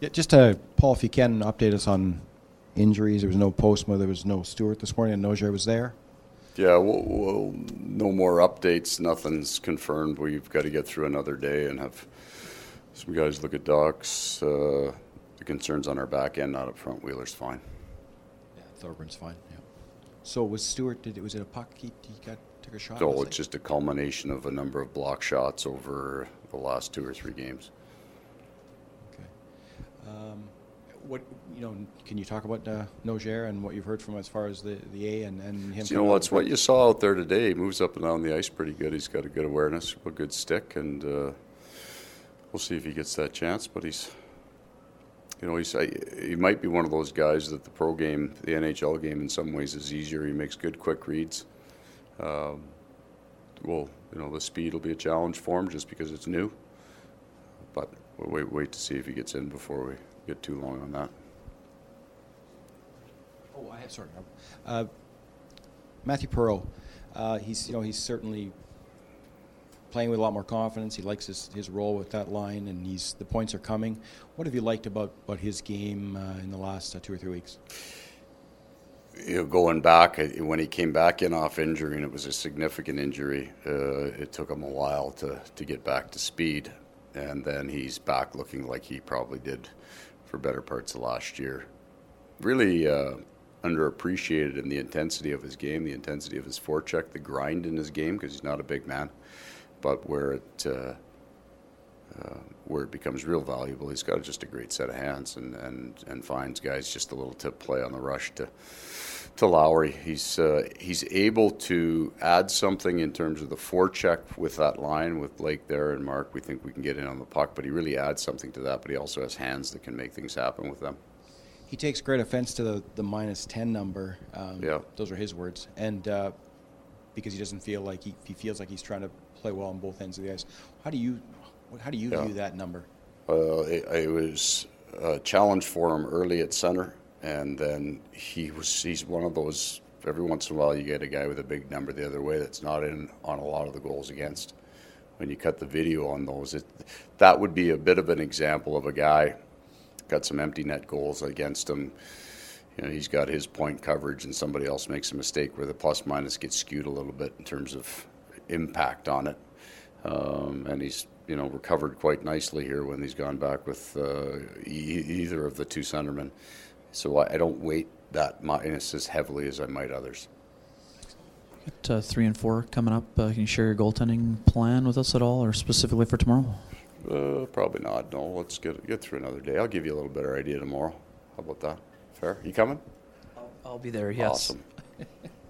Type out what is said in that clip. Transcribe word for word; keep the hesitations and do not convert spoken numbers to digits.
Yeah, just uh, Paul, if you can update us on injuries. There was no Postma, there was no Stewart this morning, and Nogier was there. Yeah, well, well, no more updates. Nothing's confirmed. We've got to get through another day and have some guys look at docs. Uh, the concerns on our back end, not up front. Wheeler's fine. Yeah, Thorburns fine. Yeah. So was Stewart? Did it was it a puck? He, he got took a shot. So it's like? just a culmination of a number of block shots over the last two or three games. Okay. Um, what you know? Can you talk about uh, Nogier and what you've heard from him as far as the, the A and, and him? So you know what's what you saw out there today. He moves up and down the ice pretty good. He's got a good awareness, a good stick, and uh, we'll see if he gets that chance. But he's, you know, he's he might be one of those guys that the pro game, the N H L game, in some ways is easier. He makes good, quick reads. Um, well, you know, the speed will be a challenge for him just because it's new. But we'll wait, wait to see if he gets in before we get too long on that. Oh, I have sorry, uh, Matthew Perreault. Uh, he's you know he's certainly playing with a lot more confidence. He likes his, his role with that line, and he's the points are coming. What have you liked about, about his game uh, in the last uh, two or three weeks? You know, going back, when he came back in off injury, and it was a significant injury, uh, it took him a while to, to get back to speed. And then he's back looking like he probably did for better parts of last year. Really uh, underappreciated in the intensity of his game, the intensity of his forecheck, the grind in his game, because he's not a big man. But where it uh, uh, where it becomes real valuable, he's got just a great set of hands and, and, and finds guys just a little tip play on the rush to to Lowry. He's uh, he's able to add something in terms of the forecheck with that line with Blake there and Mark. We think we can get in on the puck, but he really adds something to that. But he also has hands that can make things happen with them. He takes great offense to the, the minus ten number. Um, yeah, those are his words, and uh, because he doesn't feel like he he feels like he's trying to play well on both ends of the ice. How do you how do you yeah. view that number? Uh, it, it was a challenge for him early at center. And then he was he's one of those, every once in a while you get a guy with a big number the other way that's not in on a lot of the goals against. When you cut the video on those, it, that would be a bit of an example of a guy got some empty net goals against him. You know, he's got his point coverage and somebody else makes a mistake where the plus minus gets skewed a little bit in terms of impact on it. Um, and he's, you know, recovered quite nicely here when he's gone back with uh, e- either of the two centermen. So I don't weight that minus as heavily as I might others. Got uh, three and four coming up. Uh, can you share your goaltending plan with us at all, or specifically for tomorrow? Uh, probably not. No, let's get get through another day. I'll give you a little better idea tomorrow. How about that? Fair? You coming? I'll, I'll be there. Yes. Awesome.